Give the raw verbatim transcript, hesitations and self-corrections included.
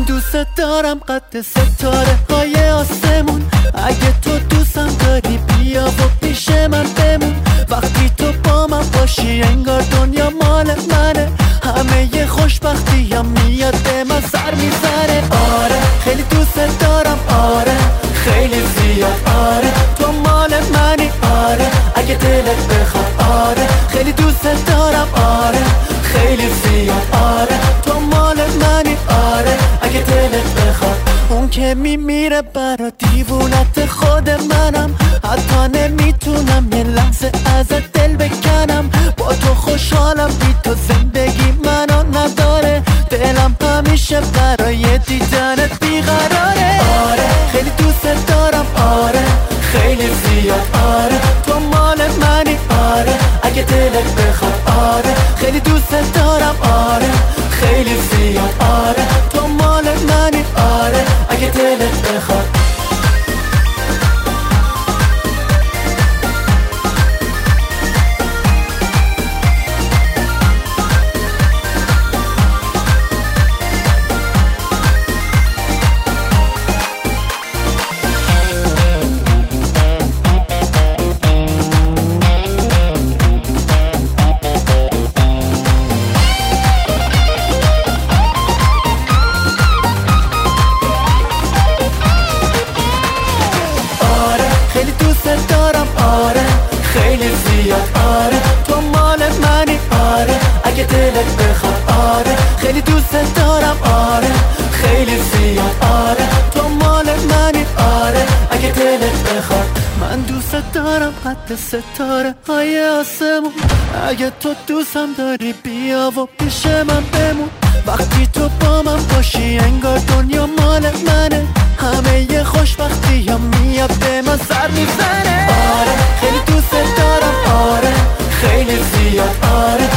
من دوست دارم قد ستاره های آسمون. اگه تو دوستم داری بیا و پیش من بمون. وقتی تو با من باشی انگار دنیا مال منه. همه ی خوشبختی هم میاد به من سر میزنه. آره خیلی دوست دارم، آره خیلی زیاد، آره تو مال منی، آره اگه دلت بخواد، آره خیلی دوست دارم، آره خیلی زیاد، آره تو مال منی، آره اگه دلت بخواد. اون که میمیره برا دیوونت خود منم. حتی نمیتونم یه لحظه ازت دل بکنم. با تو خوشحالم، بی تو زندگی منو نداره. دلم همیشه برای دیدنت بیقراره. آره خیلی دوست دارم، آره خیلی زیاد، آره تو مال منی، آره اگه دلت بخواد، آره خیلی دوست دارم، آره خیلی زیاد، آره تو مال منی، آره اگه دلت بخواد. خیلی دوست دارم، آره خیلی زیاد، آره تو مال منی، آره اگه دلت بخواد، آره خیلی دوست دارم، آره خیلی زیاد، آره تو مال منی، آره اگه دلت بخواد. من دوست دارم قد ستاره های آسمون. اگه تو دوستم داری بیا و پیش من بمون. وقتی تو با من باشی انگار دنیا مال منه. همه ی خوشبختی هم میاد به من سر میزنه. آره خیلی دوست دارم، آره خیلی زیاد، آره